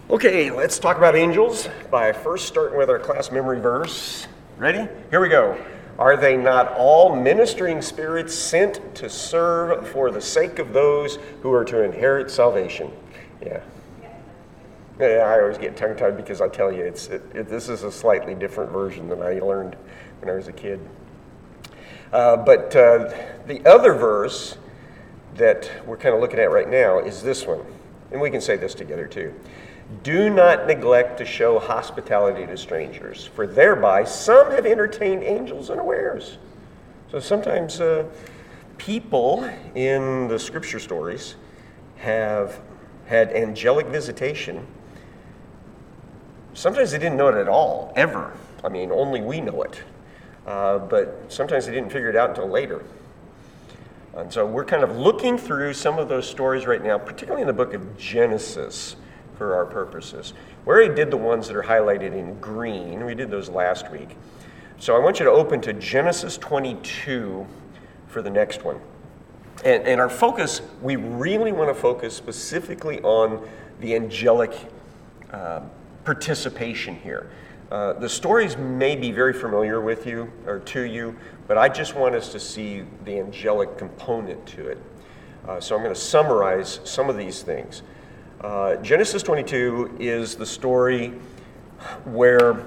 Okay, let's talk about angels by first starting with our class memory verse. Ready? Here we go. Are they not all ministering spirits sent to serve for the sake of those who are to inherit salvation? Yeah. I always get tongue-tied because I tell you, this is a slightly different version than I learned when I was a kid. But the other verse that we're kind of looking at right now is this one. And we can say this together too. Do not neglect to show hospitality to strangers, for thereby some have entertained angels unawares. So sometimes people in the scripture stories have had angelic visitation. Sometimes they didn't know it at all, ever. I mean, only we know it. But sometimes they didn't figure it out until later. And so we're kind of looking through some of those stories right now, particularly in the book of Genesis, for our purposes. We already did the ones that are highlighted in green. We did those last week. So I want you to open to Genesis 22 for the next one. And our focus, we really want to focus specifically on the angelic participation here. The stories may be very familiar with you or to you, but I just want us to see the angelic component to it. So I'm going to summarize some of these things. Genesis 22 is the story where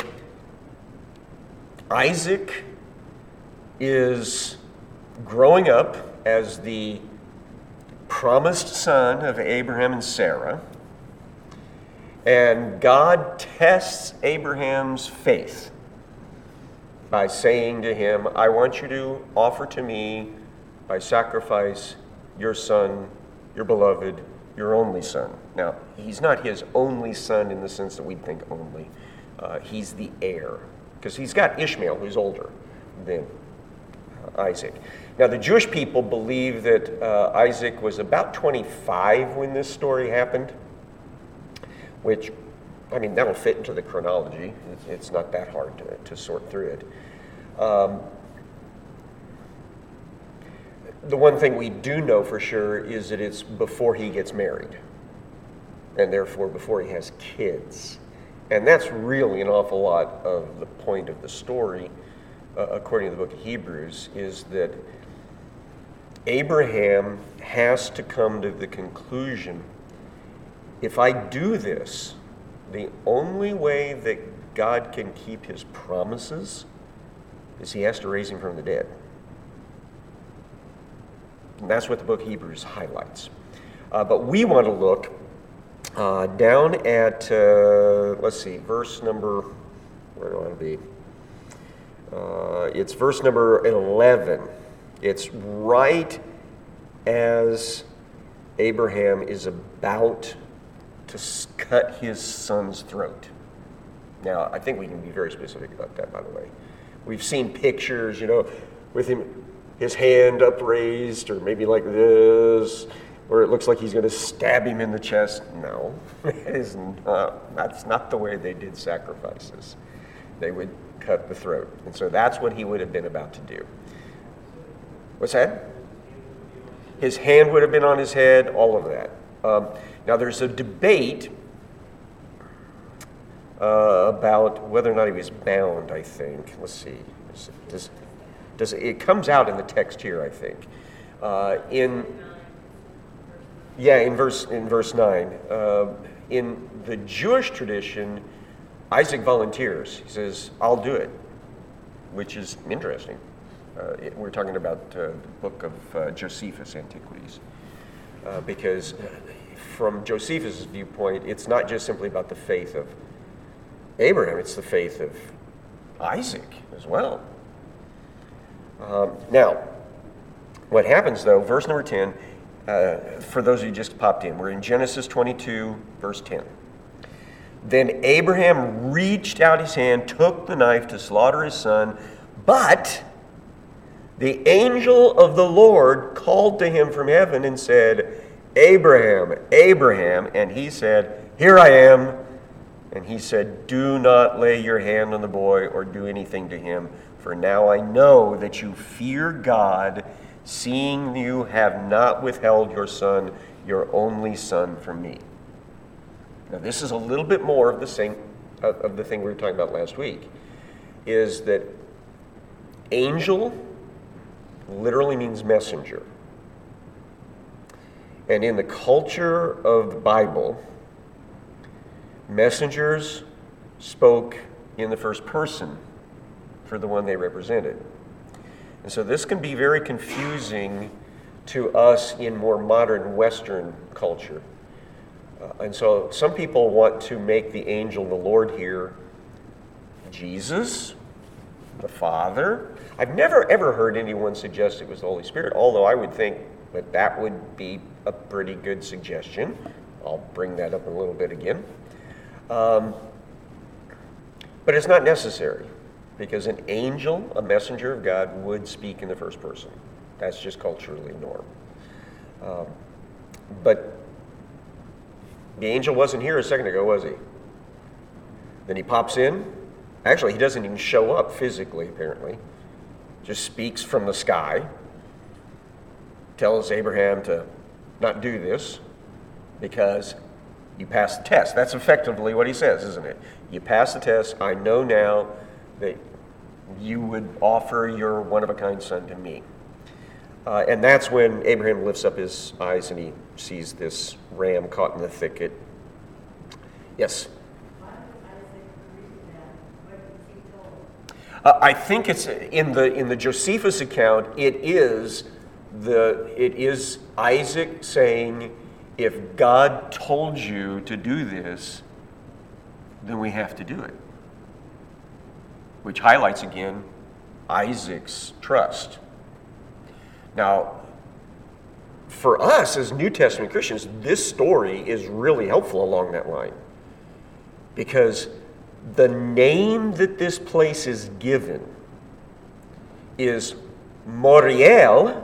Isaac is growing up as the promised son of Abraham and Sarah, and God tests Abraham's faith by saying to him, I want you to offer to me by sacrifice your son, your beloved, your only son. Now, he's not his only son in the sense that we'd think only. He's the heir, because he's got Ishmael, who's older than Isaac. Now, the Jewish people believe that Isaac was about 25 when this story happened, which, I mean, that'll fit into the chronology. It's not that hard to sort through it. The one thing we do know for sure is that it's before he gets married, and therefore before he has kids. And that's really an awful lot of the point of the story, according to the book of Hebrews, is that Abraham has to come to the conclusion, if I do this, the only way that God can keep his promises is he has to raise him from the dead. And that's what the book of Hebrews highlights. But we want to look down at, let's see, verse number, where do I want to be? It's verse number 11. It's right as Abraham is about to cut his son's throat. Now, I think we can be very specific about that, by the way. We've seen pictures, with him, his hand upraised, or maybe like this, where it looks like he's going to stab him in the chest. No, that's not the way they did sacrifices. They would cut the throat. And so that's what he would have been about to do. What's that? His hand would have been on his head, all of that. Now there's a debate about whether or not he was bound, I think. Let's see. It comes out in the text here, I think. In verse 9. In the Jewish tradition, Isaac volunteers. He says, I'll do it, which is interesting. We're talking about the book of Josephus' Antiquities. Because from Josephus' viewpoint, it's not just simply about the faith of Abraham, it's the faith of Isaac as well. Now, what happens though, verse number 10, for those of you who just popped in, we're in Genesis 22, verse 10. Then Abraham reached out his hand, took the knife to slaughter his son, but the angel of the Lord called to him from heaven and said, Abraham, Abraham, and he said, Here I am. And he said, Do not lay your hand on the boy or do anything to him, for now I know that you fear God, seeing you have not withheld your son, your only son, from me. Now, this is a little bit more of the same of the thing we were talking about last week, is that angel literally means messenger. And in the culture of the Bible, messengers spoke in the first person for the one they represented. And so this can be very confusing to us in more modern Western culture. And so some people want to make the angel the Lord here Jesus, the Father. I've never ever heard anyone suggest it was the Holy Spirit, although I would think that that would be a pretty good suggestion. I'll bring that up in a little bit again. But it's not necessary, because an angel, a messenger of God, would speak in the first person. That's just culturally norm. But the angel wasn't here a second ago, was he? Then he pops in. Actually, he doesn't even show up physically, apparently. Just speaks from the sky. Tells Abraham to not do this because you passed the test. That's effectively what he says, isn't it? You passed the test. I know now that you would offer your one-of-a-kind son to me. And that's when Abraham lifts up his eyes and he sees this ram caught in the thicket. Yes? I think it's in the Josephus account. It is Isaac saying, "If God told you to do this, then we have to do it," which highlights again Isaac's trust. Now, for us as New Testament Christians, this story is really helpful along that line, because the name that this place is given is Moriel,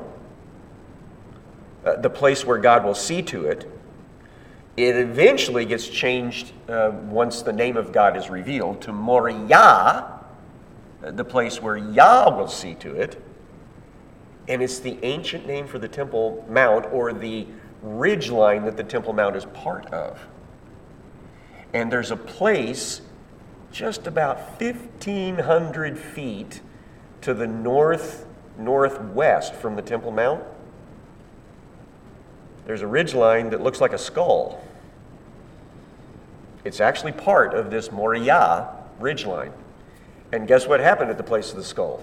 the place where God will see to it. It eventually gets changed once the name of God is revealed to Moriah, the place where Yah will see to it. And it's the ancient name for the Temple Mount, or the ridge line that the Temple Mount is part of. And there's a place just about 1,500 feet to the northwest from the Temple Mount. There's a ridge line that looks like a skull. It's actually part of this Moriah ridge line. And guess what happened at the place of the skull?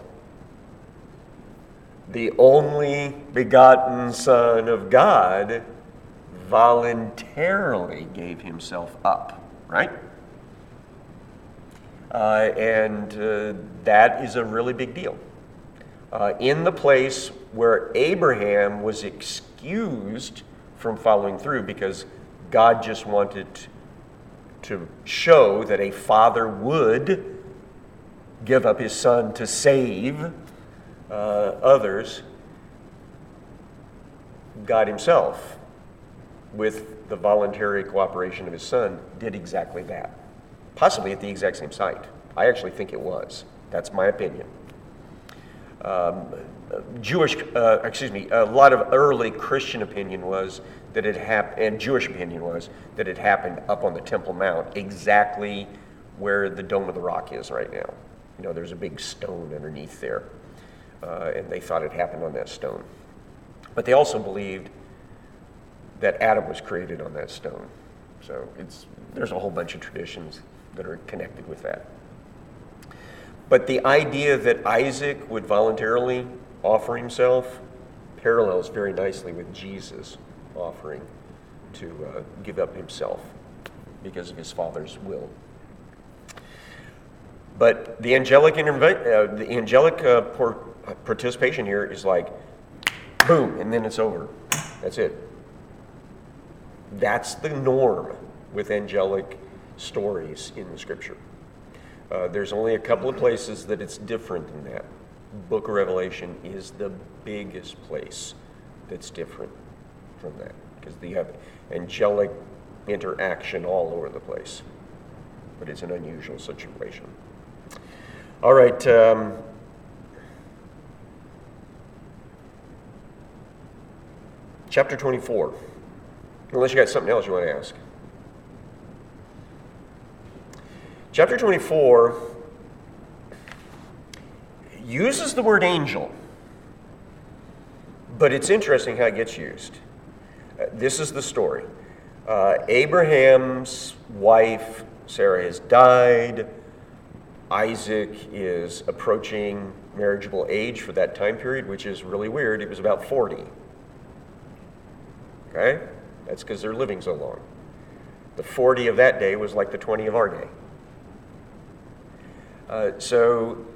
The only begotten Son of God voluntarily gave himself up, right? And that is a really big deal. In the place where Abraham was excused from following through because God just wanted to show that a father would give up his son to save others, God himself, with the voluntary cooperation of his son, did exactly that. Possibly at the exact same site. I actually think it was. That's my opinion. A lot of early Christian opinion was that it happened, and Jewish opinion was that it happened up on the Temple Mount, exactly where the Dome of the Rock is right now. You know, there's a big stone underneath there, and they thought it happened on that stone. But they also believed that Adam was created on that stone. So there's a whole bunch of traditions that are connected with that. But the idea that Isaac would voluntarily offer himself parallels very nicely with Jesus offering to give up himself because of his Father's will. But the angelic participation here is like, boom, and then it's over. That's it. That's the norm with angelic stories in the Scripture. There's only a couple of places that it's different than that. Book of Revelation is the biggest place that's different from that, because you have angelic interaction all over the place. But it's an unusual situation. All right. Chapter 24. Unless you got something else you want to ask. Chapter 24 uses the word angel, but it's interesting how it gets used. This is the story. Abraham's wife, Sarah, has died. Isaac is approaching marriageable age for that time period, which is really weird. It was about 40. Okay? That's because they're living so long. The 40 of that day was like the 20 of our day. So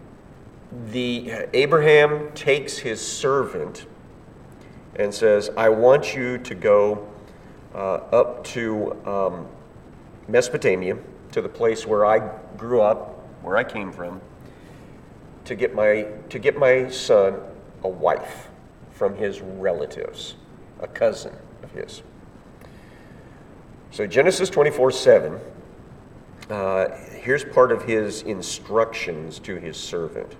Abraham takes his servant and says, I want you to go up to Mesopotamia, to the place where I grew up, where I came from, to get my son a wife from his relatives, a cousin of his. So Genesis 24:7, here's part of his instructions to his servant.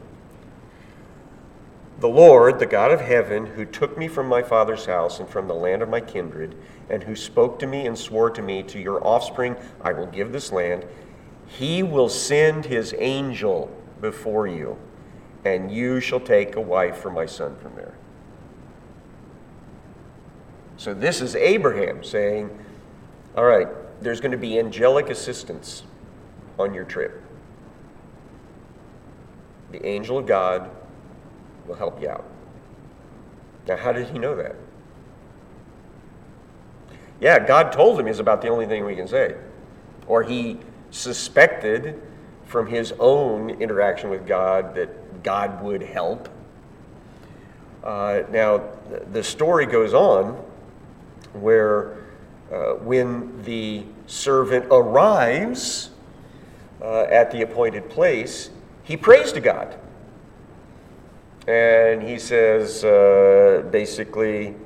The Lord, the God of heaven, who took me from my father's house and from the land of my kindred, and who spoke to me and swore to me, to your offspring I will give this land, he will send his angel before you, and you shall take a wife for my son from there. So this is Abraham saying, all right, there's going to be angelic assistance on your trip. The angel of God will help you out. Now, how did he know that? Yeah, God told him is about the only thing we can say. Or he suspected from his own interaction with God that God would help. Now, the story goes on where when the servant arrives at the appointed place, he prays to God. And he says, basically,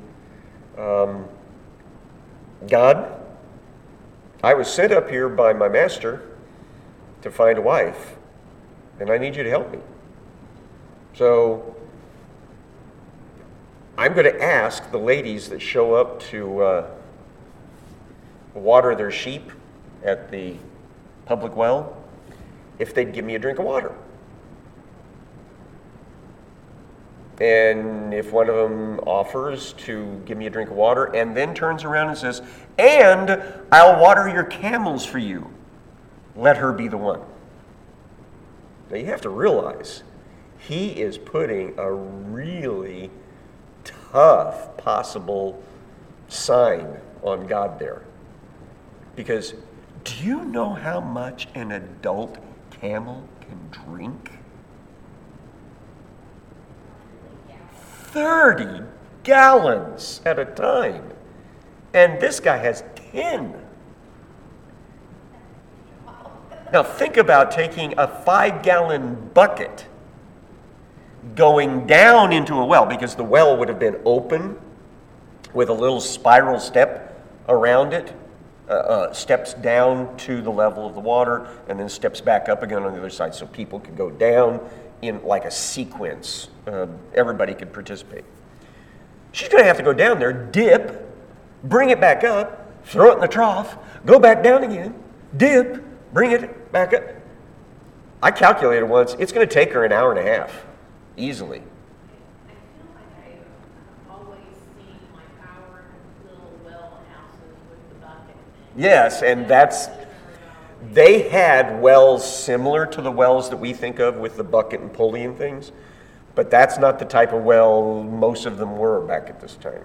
God, I was sent up here by my master to find a wife, and I need you to help me. So I'm going to ask the ladies that show up to water their sheep at the public well if they'd give me a drink of water. And if one of them offers to give me a drink of water and then turns around and says, and I'll water your camels for you, let her be the one. Now you have to realize he is putting a really tough possible sign on God there. Because do you know how much an adult camel can drink? 30 gallons at a time. And this guy has 10. Now think about taking a 5-gallon bucket going down into a well, because the well would have been open with a little spiral step around it, steps down to the level of the water, and then steps back up again on the other side so people could go down in like a sequence. Everybody could participate. She's going to have to go down there, dip, bring it back up, throw it in the trough, go back down again, dip, bring it back up. I calculated once, it's going to take her an hour and a half, easily. I feel like I've always seen like our little well houses with the bucket. Yes, and they had wells similar to the wells that we think of with the bucket and pulley and things, but that's not the type of well most of them were back at this time.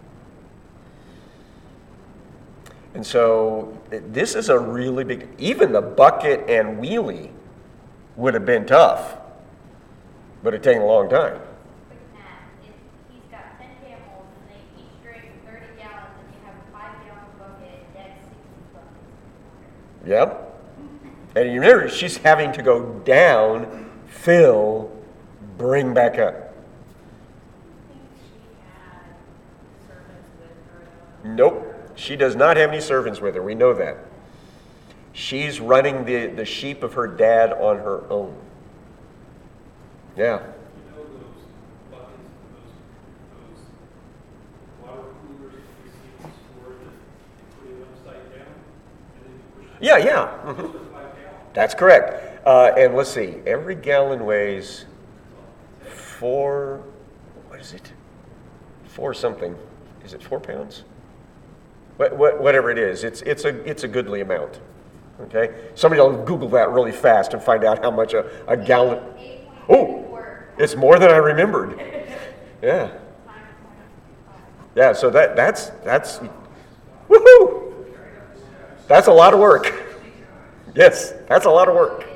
And so this is a really big, even the bucket and wheelie would have been tough, but it'd taken a long time. Quick math, if he's got 10 camels and they each drink 30 gallons and you have a 5-gallon bucket, that's 60 buckets. Yep. And you remember, she's having to go down, fill, bring back up. I think she had servants with her. Nope, she does not have any servants with her. We know that. She's running the sheep of her dad on her own. Yeah. You know those buckets, those water coolers that you see in the store that you put it upside down and then you push it? Yeah. Those are 5 gallons. That's correct. And let's see, every gallon weighs 4, what is it? 4 something. Is it 4 pounds? Whatever it is, it's a goodly amount. Okay? Somebody will Google that really fast and find out how much a gallon. Oh, it's more than I remembered. Yeah. Yeah, so that's woohoo! That's a lot of work. Yes, that's a lot of work.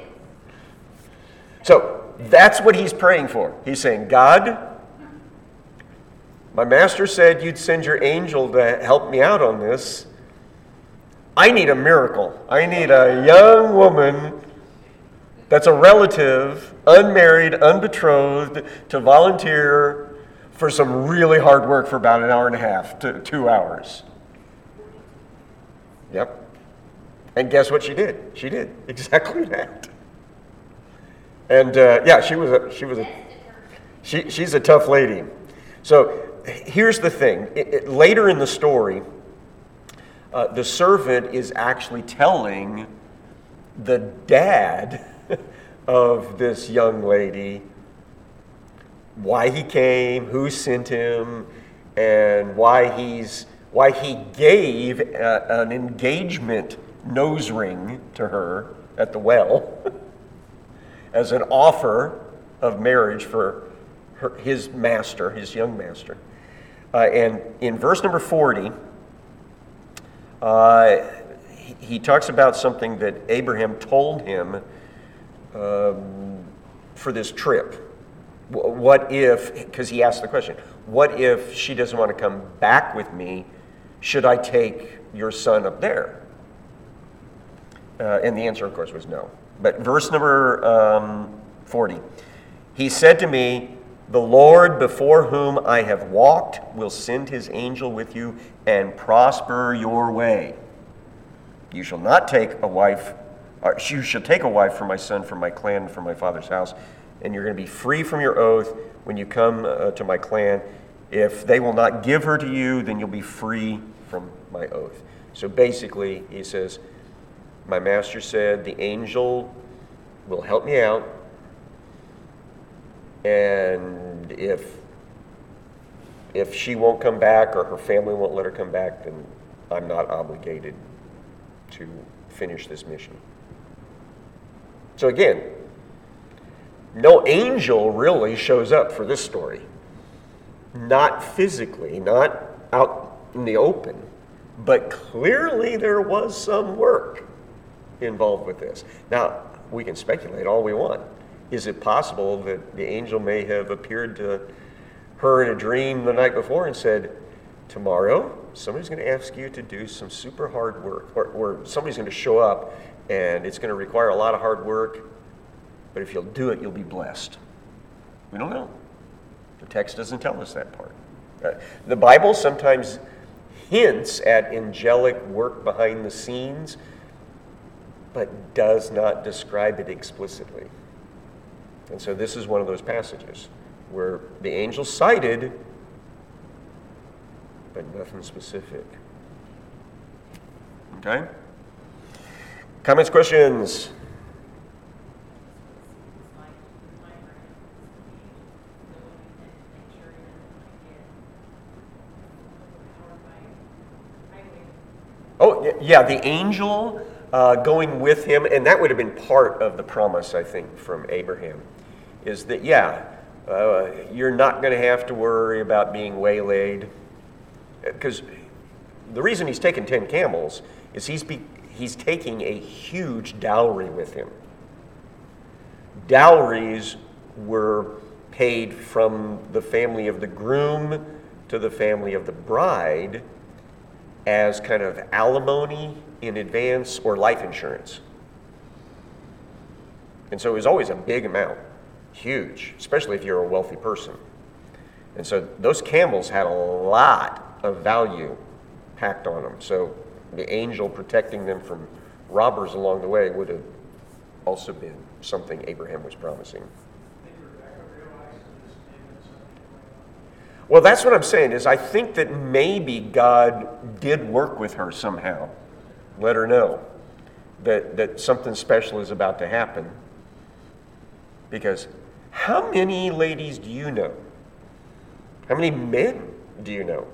So that's what he's praying for. He's saying, God, my master said you'd send your angel to help me out on this. I need a miracle. I need a young woman that's a relative, unmarried, unbetrothed, to volunteer for some really hard work for about an hour and a half to 2 hours. Yep. And guess what she did? She did exactly that. And yeah, she's a tough lady. So here's the thing. Later in the story, the servant is actually telling the dad of this young lady why he came, who sent him, and why he gave an engagement nose ring to her at the well as an offer of marriage for his master, his young master. And in verse number 40, he talks about something that Abraham told him for this trip. What if, because he asked the question, what if she doesn't want to come back with me? Should I take your son up there? And the answer, of course, was no. But verse number 40, he said to me, the Lord before whom I have walked will send his angel with you and prosper your way. You shall not take a wife, or you shall take a wife for my son, from my clan, from my father's house, and you're going to be free from your oath when you come to my clan. If they will not give her to you, then you'll be free from my oath. So basically, he says, my master said the angel will help me out, and if she won't come back or her family won't let her come back, then I'm not obligated to finish this mission. So again, no angel really shows up for this story. Not physically, not out in the open, but clearly there was some work involved with this. Now, we can speculate all we want. Is it possible that the angel may have appeared to her in a dream the night before and said, tomorrow, somebody's going to ask you to do some super hard work, or somebody's going to show up and it's going to require a lot of hard work, but if you'll do it, you'll be blessed. We don't know. The text doesn't tell us that part. The Bible sometimes hints at angelic work behind the scenes, but does not describe it explicitly. And so this is one of those passages where the angel cited, but nothing specific. Okay? Comments, questions? Oh, yeah, the angel going with him, and that would have been part of the promise, I think, from Abraham, is that, you're not going to have to worry about being waylaid. Because the reason he's taken 10 camels is he's taking a huge dowry with him. Dowries were paid from the family of the groom to the family of the bride as kind of alimony in advance or life insurance. And so it was always a big amount, huge, especially if you're a wealthy person. And so those camels had a lot of value packed on them. So the angel protecting them from robbers along the way would have also been something Abraham was promising. Well, that's what I'm saying, is I think that maybe God did work with her somehow. Let her know. that something special is about to happen. Because how many ladies do you know? How many men do you know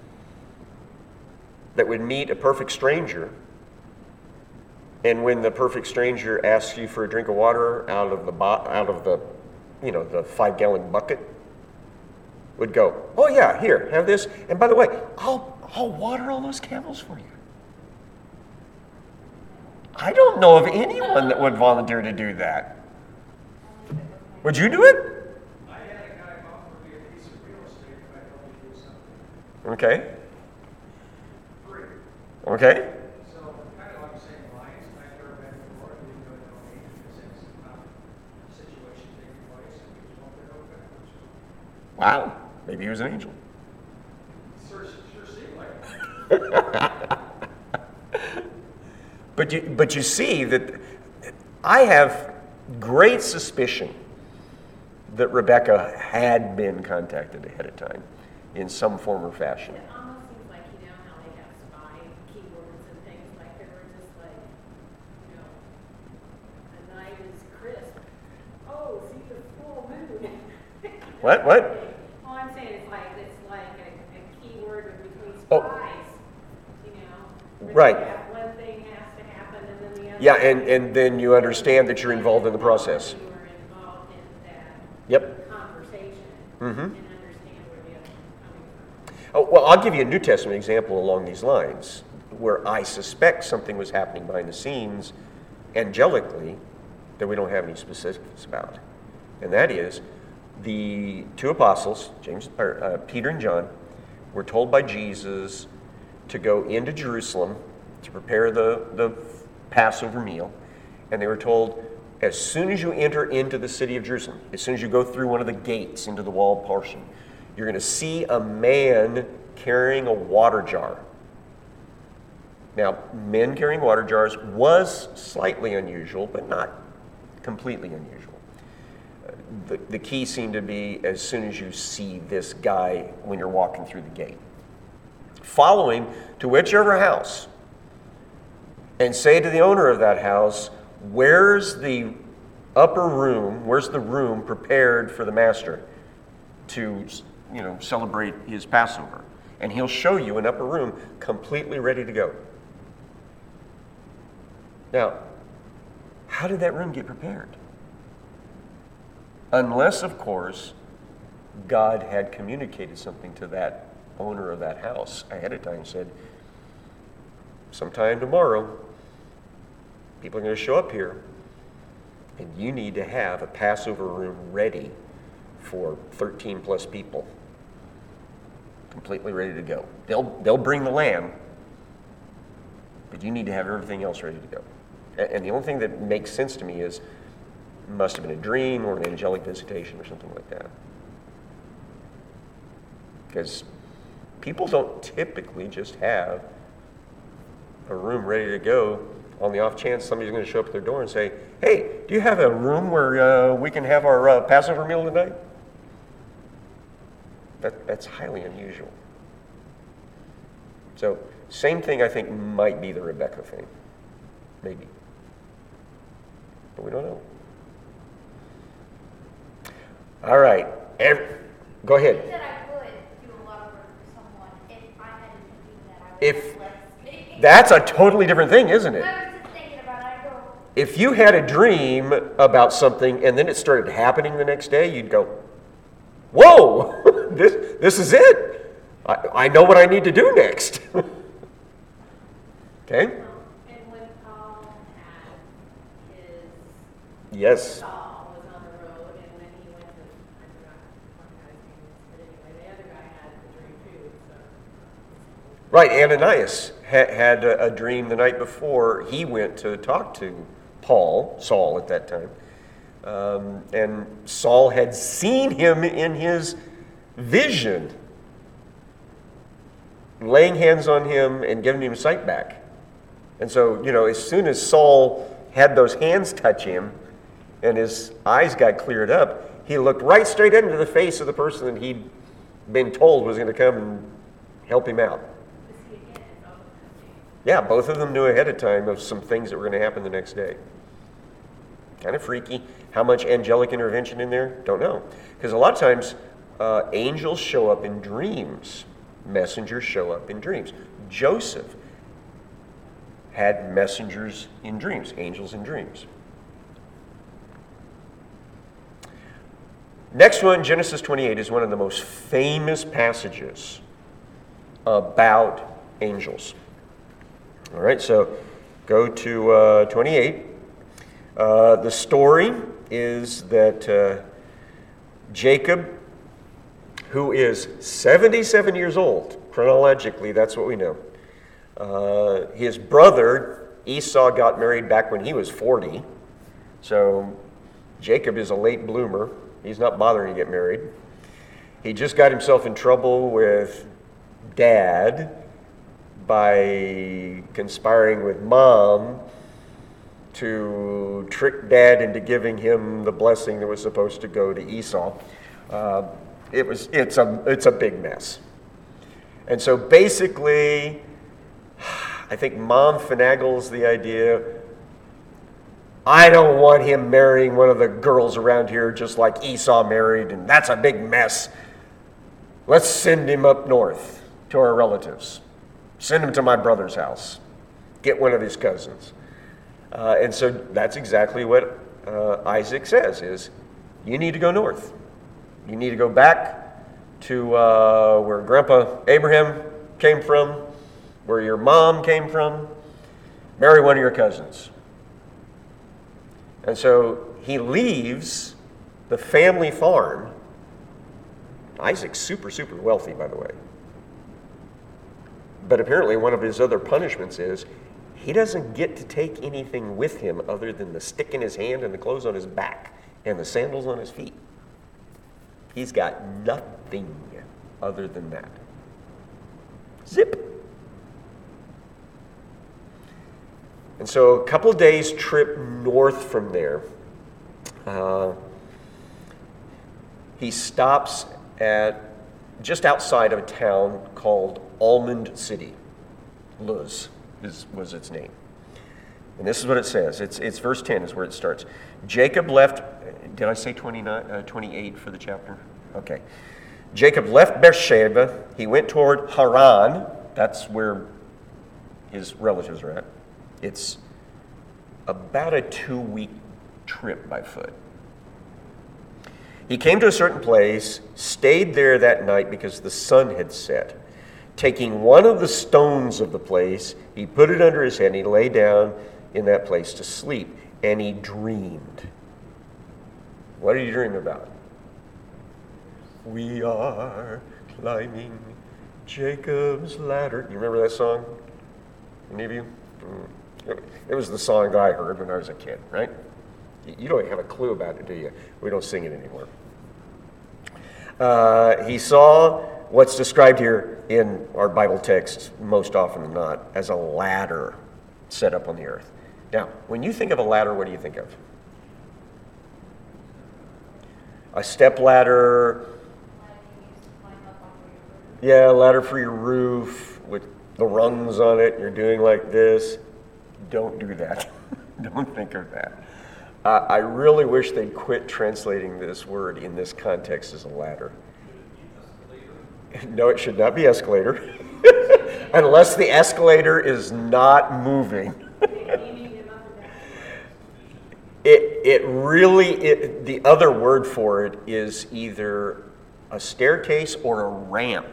that would meet a perfect stranger, and when the perfect stranger asks you for a drink of water out of the the 5-gallon bucket, would go, "Oh yeah, here, have this, and by the way, I'll water all those camels for you." I don't know of anyone that would volunteer to do that. Would you do it? I had a guy offer me a piece of real estate if I helped him do something Okay. free. Okay. So kind of like the same lines, I've never been before, I didn't know no need because it's a situation taking place and we just want to know backwards. Wow. Maybe he was an angel. Sure seemed like it. But you see that I have great suspicion that Rebecca had been contacted ahead of time in some form or fashion. It almost seems like, how they have spy keywords and things, like they were just like, the night is crisp. Oh, see the full moon. What? Oh, I'm saying it's like a keyword between Oh. spies, where Right. they have one thing has to happen and then the other. Yeah, and then you understand that you're involved in the process. You are involved in that Yep. conversation Mhm. and understand where the other one's coming from. Oh, well, I'll give you a New Testament example along these lines where I suspect something was happening behind the scenes angelically that we don't have any specifics about. And that is the two apostles, Peter and John, were told by Jesus to go into Jerusalem to prepare the Passover meal. And they were told, as soon as you enter into the city of Jerusalem, as soon as you go through one of the gates into the walled portion, you're going to see a man carrying a water jar. Now, men carrying water jars was slightly unusual, but not completely unusual. The key seemed to be as soon as you see this guy when you're walking through the gate. Follow him to whichever house and say to the owner of that house, where's the upper room, where's the room prepared for the master to celebrate his Passover? And he'll show you an upper room completely ready to go. Now, how did that room get prepared? Unless, of course, God had communicated something to that owner of that house ahead of time, said, sometime tomorrow, people are going to show up here, and you need to have a Passover room ready for 13 plus people, completely ready to go. They'll bring the lamb, but you need to have everything else ready to go. And the only thing that makes sense to me is, it must have been a dream or an angelic visitation or something like that. Because people don't typically just have a room ready to go on the off chance somebody's going to show up at their door and say, hey, do you have a room where we can have our Passover meal tonight? That's highly unusual. So, same thing I think might be the Rebecca thing. Maybe. But we don't know. All right. Go ahead. I said I would do a lot of work for someone if I had to do that. I would If- have less space. That's a totally different thing, isn't it? I was just thinking about it. I go, If you had a dream about something and then it started happening the next day, you'd go, whoa, this is it. I know what I need to do next. Okay? And when Paul had his Yes. Saul was on the road, and when he went to, I forgot one guy's name, but anyway, the other guy had the dream too, so. Right, Ananias had a dream the night before he went to talk to Saul at that time. And Saul had seen him in his vision, laying hands on him and giving him sight back. And so, as soon as Saul had those hands touch him and his eyes got cleared up, he looked right straight into the face of the person that he'd been told was going to come and help him out. But see, again, it's all Yeah, both of them knew ahead of time of some things that were going to happen the next day. Kind of freaky. How much angelic intervention in there? Don't know. Because a lot of times, angels show up in dreams. Messengers show up in dreams. Joseph had messengers in dreams, angels in dreams. Next one, Genesis 28, is one of the most famous passages about angels. All right, so go to 28. The story is that Jacob, who is 77 years old, chronologically, that's what we know. His brother Esau got married back when he was 40. So Jacob is a late bloomer. He's not bothering to get married. He just got himself in trouble with Dad by conspiring with Mom to trick Dad into giving him the blessing that was supposed to go to Esau. It's a big mess. And so basically, I think Mom finagles the idea, I don't want him marrying one of the girls around here just like Esau married, and that's a big mess. Let's send him up north to our relatives. Send him to my brother's house. Get one of his cousins. And so that's exactly what Isaac says, is you need to go north. You need to go back to where Grandpa Abraham came from, where your mom came from. Marry one of your cousins. And so he leaves the family farm. Isaac's super, super wealthy, by the way. But apparently one of his other punishments is he doesn't get to take anything with him other than the stick in his hand and the clothes on his back and the sandals on his feet. He's got nothing other than that. Zip. And so a couple of days trip north from there, he stops at just outside of a town called Almond City. Luz was its name. And this is what it says. It's verse 10 is where it starts. Jacob left, did I say 28 for the chapter? Okay. Jacob left Beersheba. He went toward Haran. That's where his relatives are at. It's about a 2-week trip by foot. He came to a certain place, stayed there that night because the sun had set. Taking one of the stones of the place, he put it under his head and he lay down in that place to sleep. And he dreamed. What did he dream about? We are climbing Jacob's ladder. You remember that song? Any of you? It was the song that I heard when I was a kid, right? You don't have a clue about it, do you? We don't sing it anymore. He saw what's described here in our Bible text most often than not as a ladder set up on the earth. Now, when you think of a ladder, what do you think of? A step ladder. Yeah, a ladder for your roof with the rungs on it. You're doing like this. Don't do that. Don't think of that. I really wish they'd quit translating this word in this context as a ladder. No, it should not be escalator. Unless the escalator is not moving. The other word for it is either a staircase or a ramp.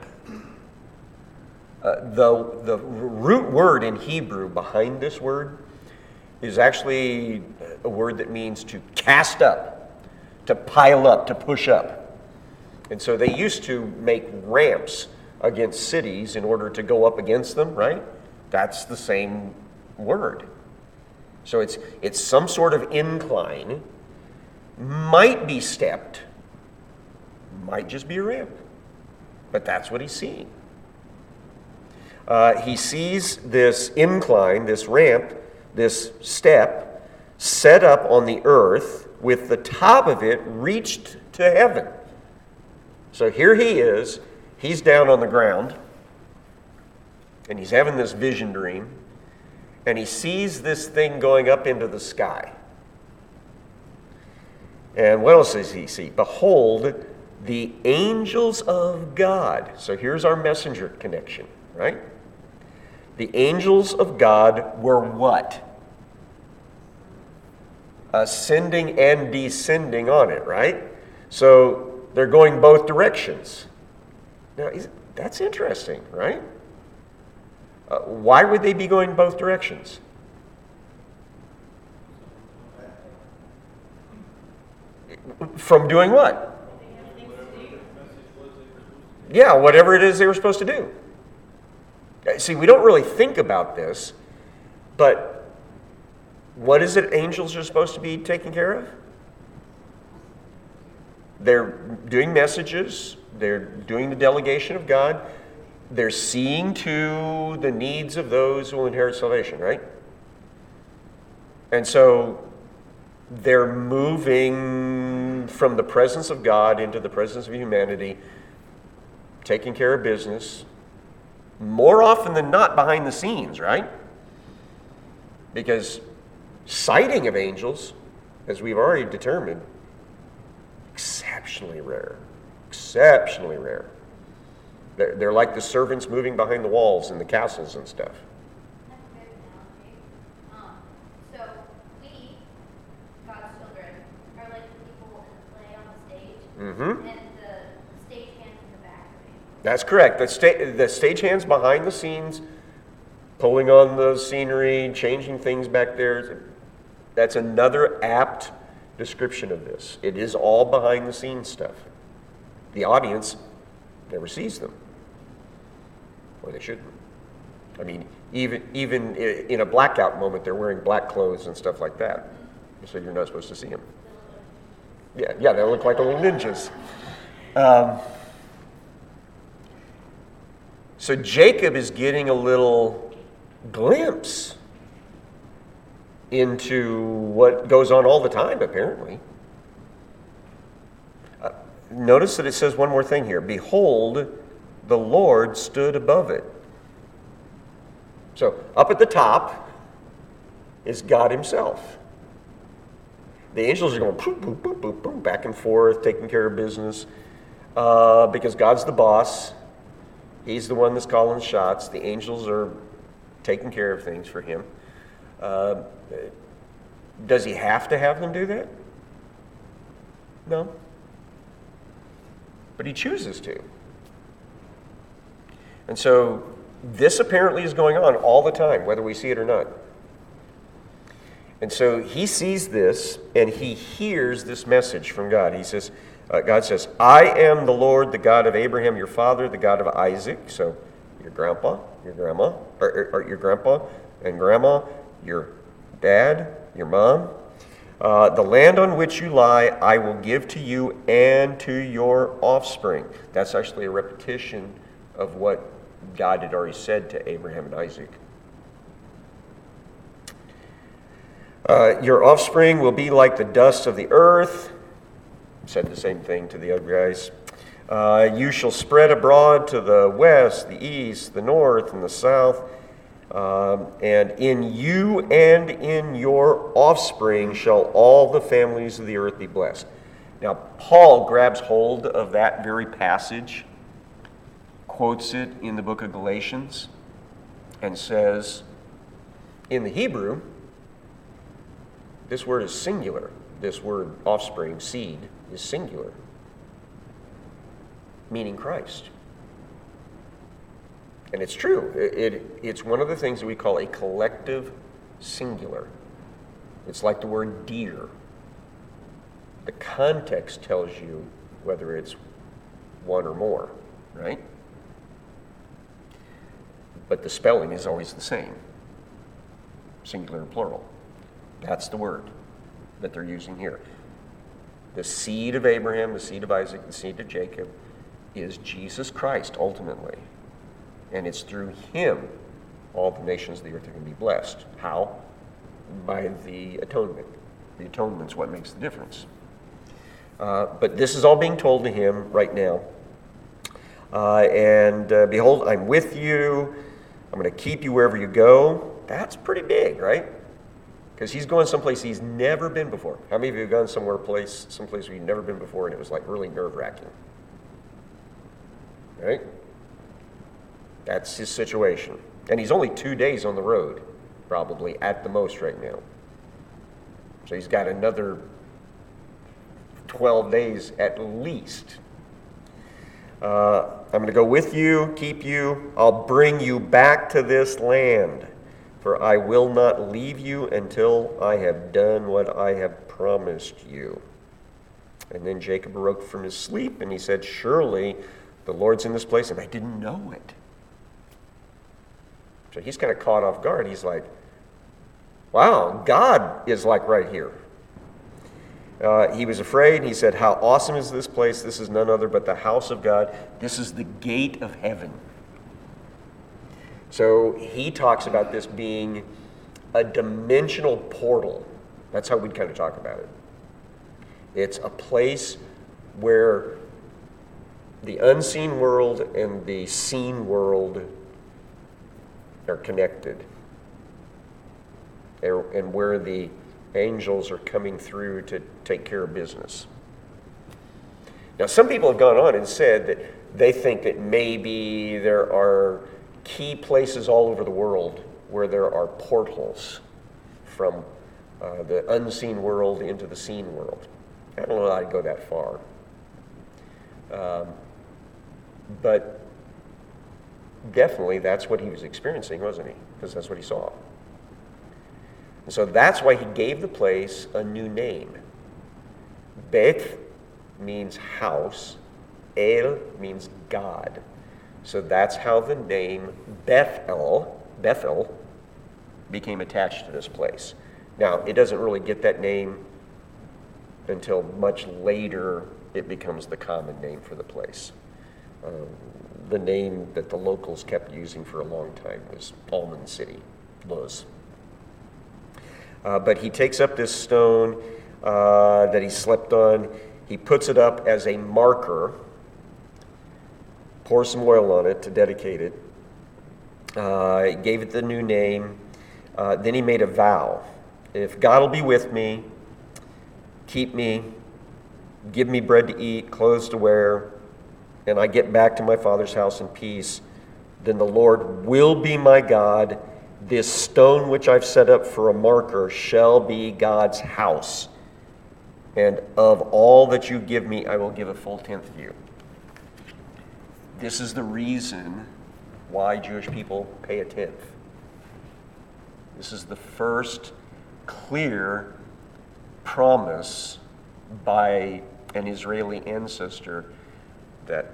The root word in Hebrew behind this word is actually a word that means to cast up, to pile up, to push up. And so they used to make ramps against cities in order to go up against them, right? That's the same word. So it's some sort of incline, might be stepped, might just be a ramp. But that's what he's seeing. He sees this incline, this ramp, this step set up on the earth with the top of it reached to heaven. So here he is, he's down on the ground, and he's having this vision dream, and he sees this thing going up into the sky. And what else does he see? Behold, the angels of God. So here's our messenger connection, right? The angels of God were what? Ascending and descending on it, right? So they're going both directions. Now, that's interesting, right? Why would they be going both directions? From doing what? Yeah, whatever it is they were supposed to do. See, we don't really think about this, but what is it angels are supposed to be taking care of? They're doing messages. They're doing the delegation of God. They're seeing to the needs of those who will inherit salvation, right? And so they're moving from the presence of God into the presence of humanity, taking care of business, more often than not behind the scenes, right? Because sighting of angels, as we've already determined, exceptionally rare. Exceptionally rare. They're like the servants moving behind the walls in the castles and stuff. That's a good analogy. So we, God's children, are like the people in the play on the stage, Mm-hmm. and the stagehands in the back of it. That's correct. The stagehands behind the scenes, pulling on the scenery, changing things back there. That's another apt description of this. It is all behind the scenes stuff. The audience never sees them. Or they shouldn't. I mean, even in a blackout moment, they're wearing black clothes and stuff like that. So you're not supposed to see them. Yeah, they look like little ninjas. So Jacob is getting a little glimpse into what goes on all the time, apparently. Notice that it says one more thing here. Behold, the Lord stood above it. So up at the top is God himself. The angels are going boom, boom, boom, boom, boom, back and forth, taking care of business, because God's the boss. He's the one that's calling the shots. The angels are taking care of things for him. Does he have to have them do that? No. But he chooses to. And so this apparently is going on all the time, whether we see it or not. And so he sees this and he hears this message from God. He says, God says, I am the Lord, the God of Abraham, your father, the God of Isaac. So your grandpa, your grandma, or your grandpa and grandma, your dad, your mom. The land on which you lie, I will give to you and to your offspring. That's actually a repetition of what God had already said to Abraham and Isaac. Your offspring will be like the dust of the earth. Said the same thing to the other guys. You shall spread abroad to the west, the east, the north, and the south. And in you and in your offspring shall all the families of the earth be blessed. Now, Paul grabs hold of that very passage, quotes it in the book of Galatians, and says, in the Hebrew, this word is singular. This word offspring, seed, is singular, meaning Christ. And it's true. It's one of the things that we call a collective singular. It's like the word deer. The context tells you whether it's one or more, right? But the spelling is always the same. Singular and plural. That's the word that they're using here. The seed of Abraham, the seed of Isaac, the seed of Jacob is Jesus Christ ultimately. And it's through him all the nations of the earth are going to be blessed. How? By the atonement. The atonement's what makes the difference. But this is all being told to him right now. Behold, I'm with you. I'm going to keep you wherever you go. that's pretty big, right? Because he's going someplace he's never been before. How many of you have gone someplace where you've never been before and it was like really nerve-wracking? Right? That's his situation. And he's only 2 days on the road, probably, at the most right now. So he's got another 12 days at least. I'm going to go with you, keep you. I'll bring you back to this land, for I will not leave you until I have done what I have promised you. And then Jacob awoke from his sleep, and he said, surely the Lord's in this place, and I didn't know it. So he's kind of caught off guard. He's like, wow, God is like right here. He was afraid. He said, how awesome is this place? This is none other but the house of God. This is the gate of heaven. So he talks about this being a dimensional portal. That's how we'd kind of talk about it. It's a place where the unseen world and the seen world are connected, and where the angels are coming through to take care of business. Now, some people have gone on and said that they think that maybe there are key places all over the world where there are portals from the unseen world into the seen world. I don't know that I'd go that far. But definitely that's what he was experiencing, wasn't he? Because that's what he saw. And so that's why he gave the place a new name. Beth means house. El means God. So that's how the name Bethel became attached to this place. Now, it doesn't really get that name until much later it becomes the common name for the place. The name that the locals kept using for a long time was Almond City, Luz. But he takes up this stone that he slept on. He puts it up as a marker, pours some oil on it to dedicate it. He gave it the new name. Then he made a vow. If God will be with me, keep me, give me bread to eat, clothes to wear, and I get back to my father's house in peace, then the Lord will be my God. This stone which I've set up for a marker shall be God's house. And of all that you give me, I will give a full tenth of you. This is the reason why Jewish people pay a tenth. This is the first clear promise by an Israeli ancestor that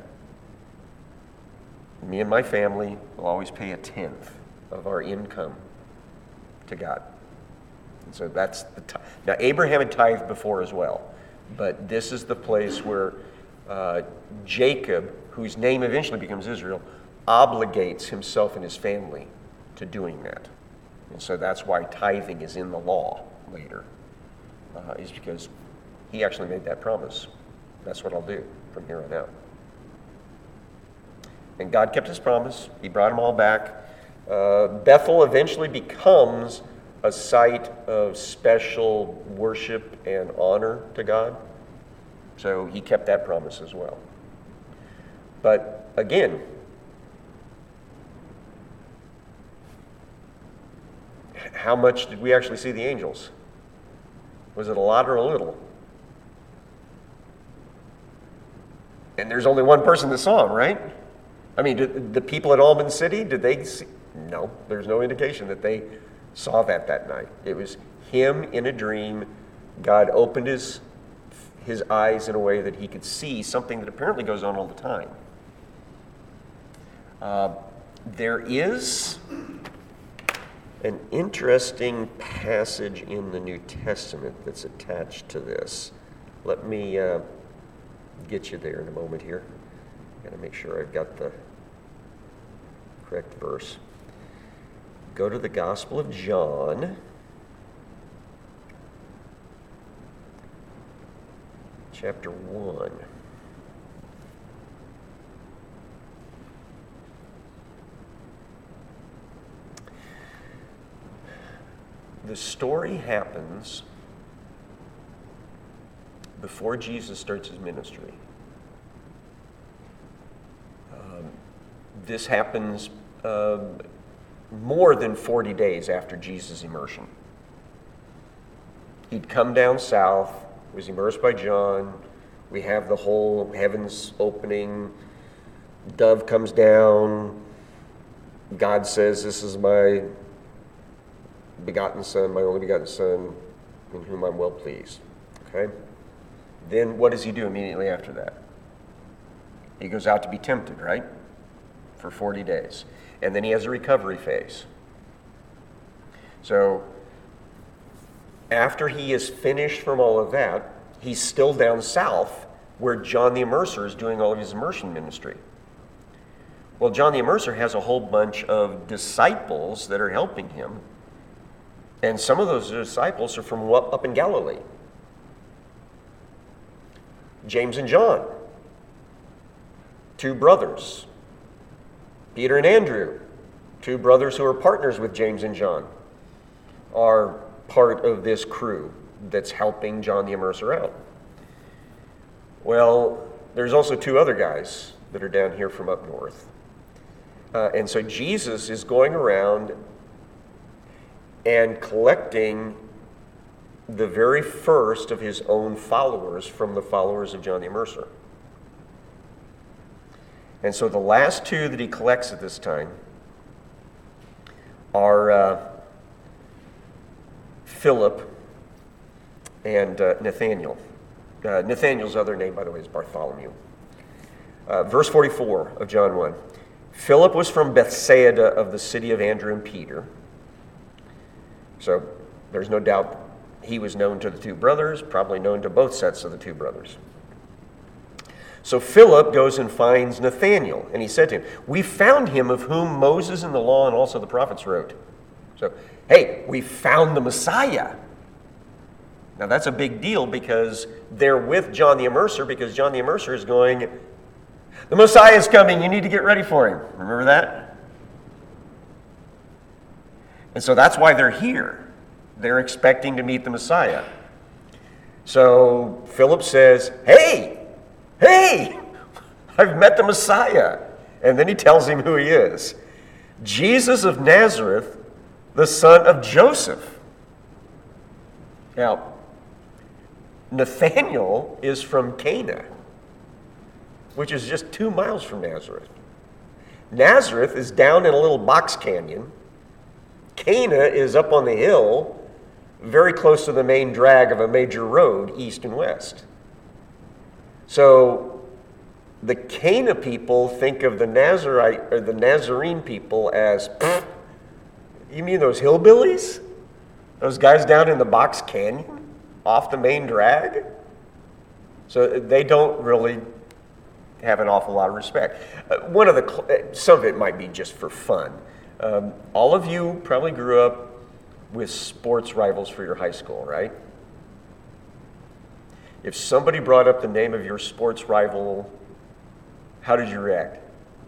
me and my family will always pay a tenth of our income to God. And so that's the now Abraham had tithed before as well, but this is the place where Jacob, whose name eventually becomes Israel, obligates himself and his family to doing that. And so that's why tithing is in the law later, is because he actually made that promise. That's what I'll do from here on out. And God kept his promise. He brought them all back. Bethel eventually becomes a site of special worship and honor to God. So he kept that promise as well. But again, how much did we actually see the angels? Was it a lot or a little? And there's only one person that saw them, right? I mean, did the people at Almond City, did they see? No, there's no indication that they saw that night. It was him in a dream. God opened his eyes in a way that he could see something that apparently goes on all the time. There is an interesting passage in the New Testament that's attached to this. Let me get you there in a moment here. Got to make sure I've got the correct verse. Go to the Gospel of John, chapter 1. the story happens before Jesus starts his ministry. This happens more than 40 days after Jesus' immersion. He'd come down south, was immersed by John. We have the whole heavens opening. Dove comes down. God says, "This is my begotten Son, my only begotten Son, in whom I'm well pleased." Okay? Then what does he do immediately after that? He goes out to be tempted, right? For 40 days. And then he has a recovery phase. So after he is finished from all of that, he's still down south where John the Immerser is doing all of his immersion ministry. Well, John the Immerser has a whole bunch of disciples that are helping him. And some of those disciples are from up in Galilee. James and John, two brothers. Peter and Andrew, two brothers who are partners with James and John, are part of this crew that's helping John the Immerser out. Well, there's also two other guys that are down here from up north. And so Jesus is going around and collecting the very first of his own followers from the followers of John the Immerser. And so the last two that he collects at this time are Philip and Nathaniel. Nathaniel's other name, by the way, is Bartholomew. Verse 44 of John 1. Philip was from Bethsaida of the city of Andrew and Peter. So there's no doubt he was known to the two brothers, probably known to both sets of the two brothers. So Philip goes and finds Nathanael, and he said to him, "We found him of whom Moses in the law and also the prophets wrote." So, hey, we found the Messiah. Now that's a big deal because they're with John the Immerser, because John the Immerser is going, "The Messiah is coming, you need to get ready for him." Remember that? And so that's why they're here. They're expecting to meet the Messiah. So Philip says, hey, I've met the Messiah. And then he tells him who he is. Jesus of Nazareth, the son of Joseph. Now, Nathanael is from Cana, which is just 2 miles from Nazareth. Nazareth is down in a little box canyon. Cana is up on the hill, very close to the main drag of a major road, east and west. So the Cana people think of the Nazarite or the Nazarene people as, you mean those hillbillies? Those guys down in the box canyon off the main drag? So they don't really have an awful lot of respect. Some of it might be just for fun. All of you probably grew up with sports rivals for your high school, right? If somebody brought up the name of your sports rival, how did you react?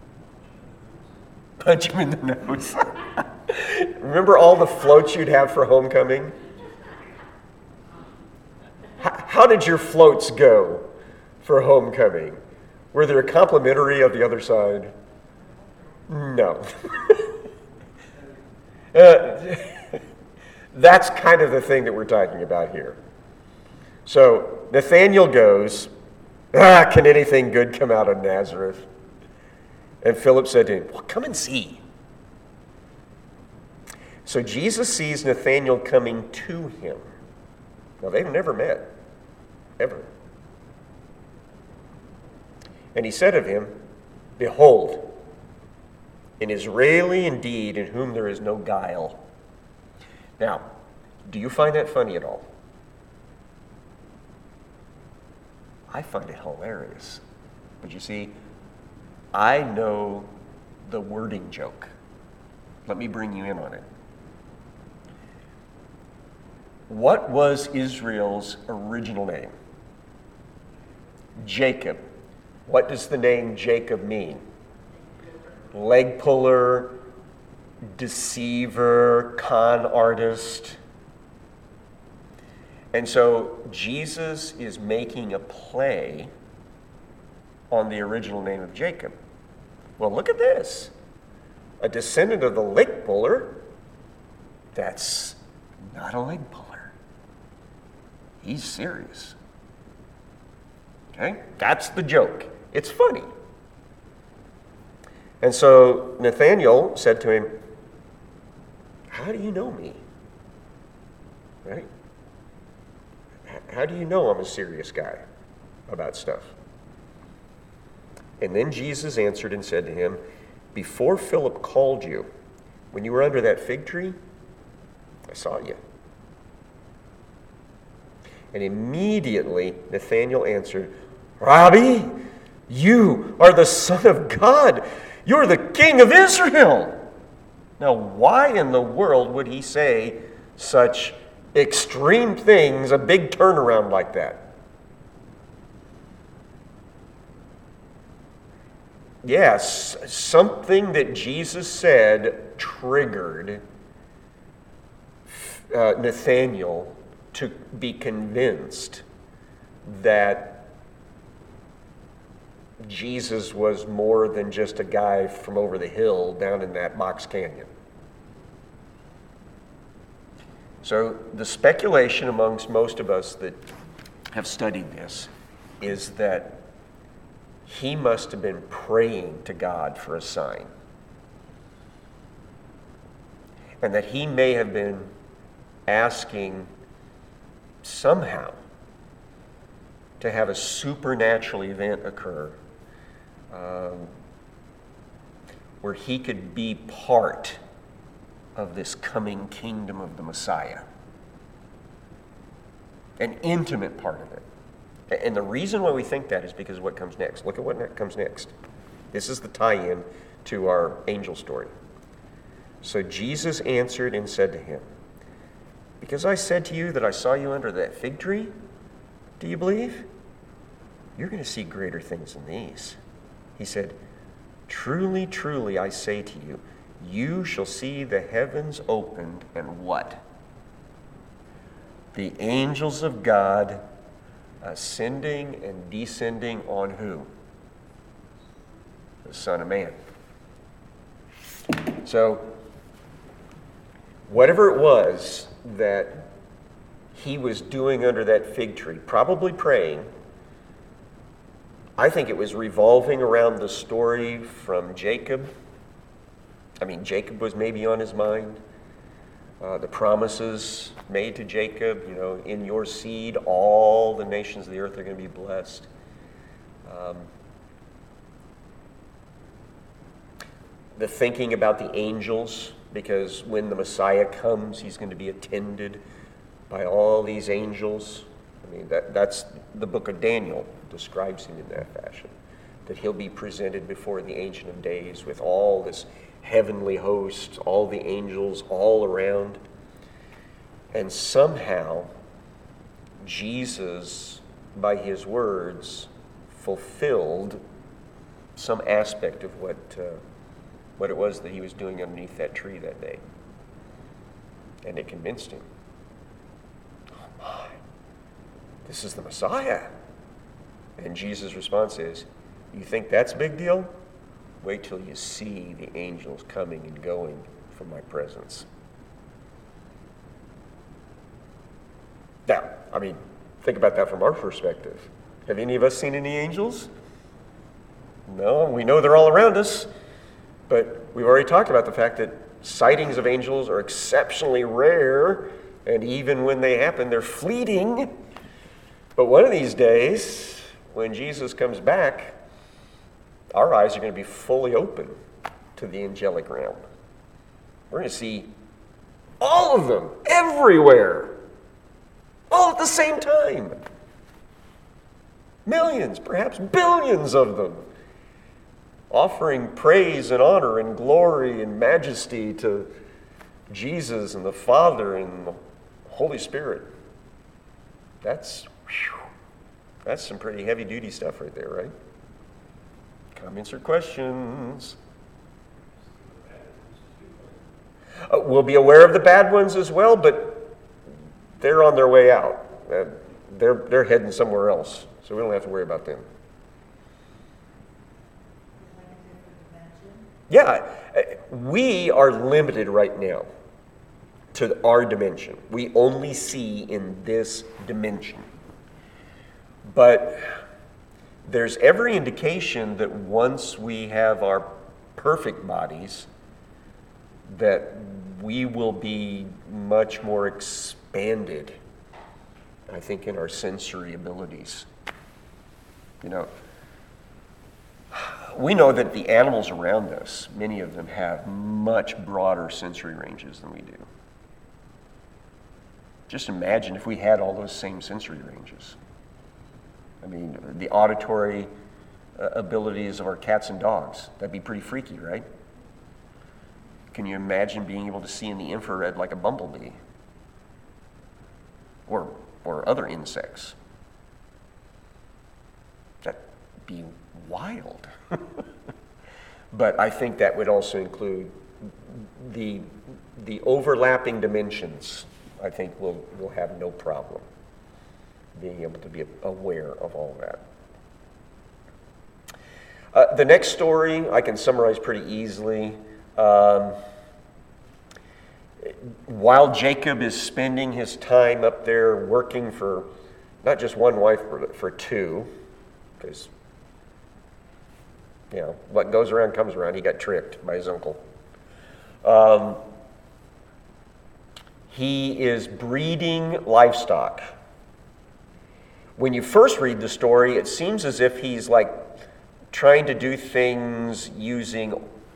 Punch him in the nose. Remember all the floats you'd have for homecoming? How did your floats go for homecoming? Were there complimentary of the other side? No. That's kind of the thing that we're talking about here. So Nathanael goes, can anything good come out of Nazareth? And Philip said to him, well, come and see. So Jesus sees Nathanael coming to him. Now, they've never met, ever. And he said of him, behold, an Israeli indeed, in whom there is no guile. Now, do you find that funny at all? I find it hilarious. But you see, I know the wording joke. Let me bring you in on it. What was Israel's original name? Jacob. What does the name Jacob mean? Leg puller, deceiver, con artist. And so Jesus is making a play on the original name of Jacob. Well, look at this. A descendant of the lake puller, that's not a leg puller. He's serious. Okay? That's the joke. It's funny. And so Nathanael said to him, how do you know me? Right? How do you know I'm a serious guy about stuff? And then Jesus answered and said to him, before Philip called you, when you were under that fig tree, I saw you. And immediately Nathanael answered, Rabbi, you are the Son of God. You're the King of Israel. Now, why in the world would he say such extreme things, a big turnaround like that? Yes, something that Jesus said triggered Nathanael to be convinced that Jesus was more than just a guy from over the hill down in that box canyon. So the speculation amongst most of us that have studied this is that he must have been praying to God for a sign. And that he may have been asking somehow to have a supernatural event occur where he could be part of this coming kingdom of the Messiah. An intimate part of it. And the reason why we think that is because of what comes next. Look at what comes next. This is the tie-in to our angel story. So Jesus answered and said to him, because I said to you that I saw you under that fig tree, do you believe? You're going to see greater things than these. He said, truly, truly, I say to you, you shall see the heavens opened and what? The angels of God ascending and descending on who? The Son of Man. So, whatever it was that he was doing under that fig tree, probably praying, I think it was revolving around the story from Jacob. I mean, Jacob was maybe on his mind. The promises made to Jacob, in your seed, all the nations of the earth are going to be blessed. The thinking about the angels, because when the Messiah comes, he's going to be attended by all these angels. I mean, that's the book of Daniel describes him in that fashion, that he'll be presented before the Ancient of Days with all this heavenly host, all the angels all around. And somehow, Jesus, by his words, fulfilled some aspect of what it was that he was doing underneath that tree that day. And it convinced him. Oh my, this is the Messiah. And Jesus' response is, you think that's a big deal? Wait till you see the angels coming and going from my presence. Now, I mean, think about that from our perspective. Have any of us seen any angels? No, we know they're all around us. But we've already talked about the fact that sightings of angels are exceptionally rare, and even when they happen, they're fleeting. But one of these days, when Jesus comes back, our eyes are going to be fully open to the angelic realm. We're going to see all of them, everywhere, all at the same time. Millions, perhaps billions of them, offering praise and honor and glory and majesty to Jesus and the Father and the Holy Spirit. That's some pretty heavy-duty stuff right there, right? Comments or questions? We'll be aware of the bad ones as well, but they're on their way out. they're heading somewhere else, so we don't have to worry about them. Yeah, we are limited right now to our dimension. We only see in this dimension. But there's every indication that once we have our perfect bodies, that we will be much more expanded, I think, in our sensory abilities. You know, we know that the animals around us, many of them have much broader sensory ranges than we do. Just imagine if we had all those same sensory ranges. I mean, the auditory abilities of our cats and dogs, that'd be pretty freaky, right? Can you imagine being able to see in the infrared like a bumblebee? Or other insects? That'd be wild. But I think that would also include the overlapping dimensions. I think we'll have no problem being able to be aware of all that. The next story I can summarize pretty easily. While Jacob is spending his time up there working for not just one wife, but for two, because, you know, what goes around comes around. He got tricked by his uncle. He is breeding livestock. When you first read the story, it seems as if he's like trying to do things using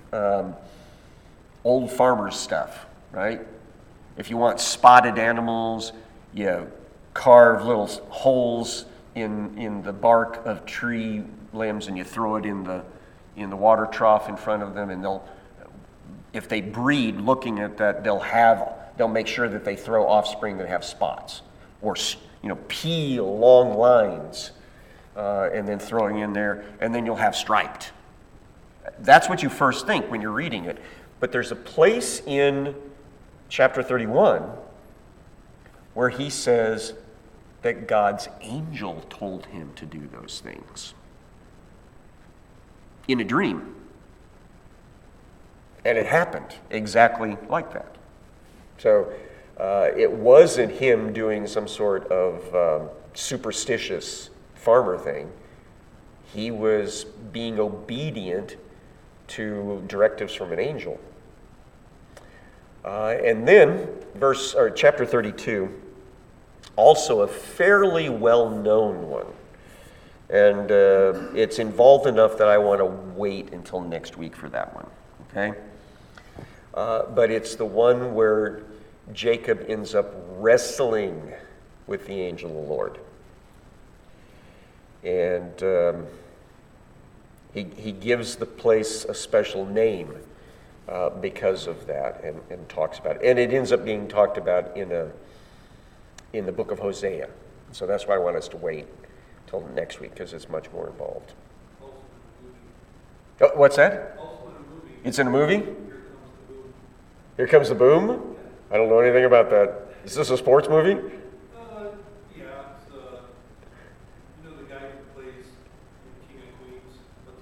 old farmers' stuff, right? If you want spotted animals, you carve little holes in the bark of tree limbs and you throw it in the water trough in front of them, and if they breed looking at that, they'll make sure that they throw offspring that have spots, or peel long lines and then throwing in there, and then you'll have striped. That's what you first think when you're reading it. But there's a place in chapter 31 where he says that God's angel told him to do those things in a dream. And it happened exactly like that. So it wasn't him doing some sort of superstitious farmer thing. He was being obedient to directives from an angel. And then chapter 32, also a fairly well-known one. And it's involved enough that I want to wait until next week for that one, okay? But it's the one where Jacob ends up wrestling with the angel of the Lord. And he gives the place a special name because of that, and talks about it. And it ends up being talked about in the book of Hosea. So that's why I want us to wait till next week, because it's much more involved. Oh, what's that? It's in a movie? Here Comes the Boom? I don't know anything about that. Is this a sports movie? Yeah, it's the guy who plays King of Queens.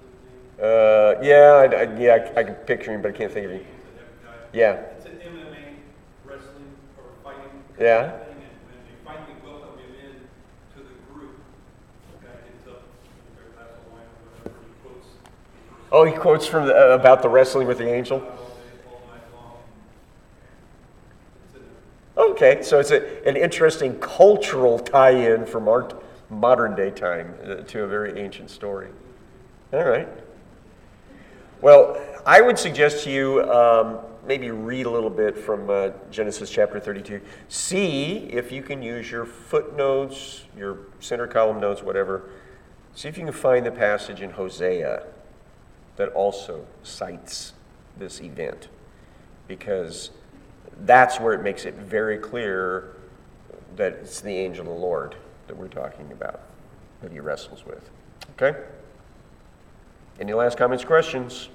What's his name? I can picture him, but I can't think of him. Yeah. It's an MMA wrestling or fighting Yeah. thing, and when they finally welcome him in to the group, the guy gets up in their glass of wine or whatever, he quotes. Oh, he quotes from about the wrestling with the angel? All night long. It's in there. Okay, so it's an interesting cultural tie-in from our modern day time to a very ancient story. All right. Well, I would suggest to you maybe read a little bit from Genesis chapter 32. See if you can use your footnotes, your center column notes, whatever. See if you can find the passage in Hosea that also cites this event, because that's where it makes it very clear that it's the angel of the Lord that we're talking about, that he wrestles with. Okay? Any last comments, questions?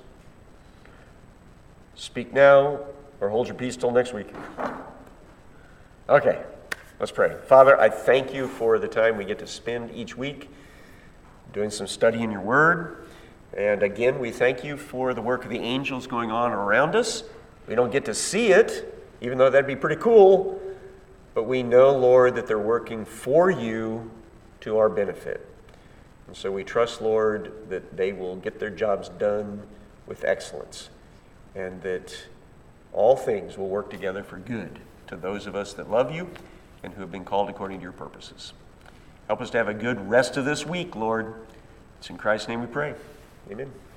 Speak now or hold your peace till next week. Okay. Let's pray. Father, I thank you for the time we get to spend each week doing some study in your word. And again, we thank you for the work of the angels going on around us. We don't get to see it, even though that'd be pretty cool. But we know, Lord, that they're working for you to our benefit. And so we trust, Lord, that they will get their jobs done with excellence, and that all things will work together for good to those of us that love you and who have been called according to your purposes. Help us to have a good rest of this week, Lord. It's in Christ's name we pray. Amen.